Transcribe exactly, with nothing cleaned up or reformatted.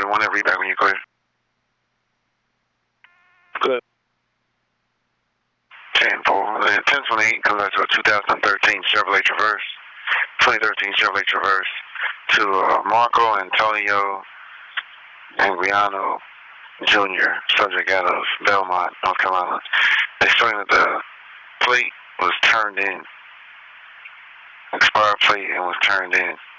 forty-one, and read back when you clear. Good. ten four. ten twenty-eight comes out to a two thousand thirteen Chevrolet Traverse. twenty thirteen Chevrolet Traverse to uh, Marco Antonio Angriano Junior, subject out of Belmont, North Carolina. They showing that the plate was turned in, expired plate, and was turned in.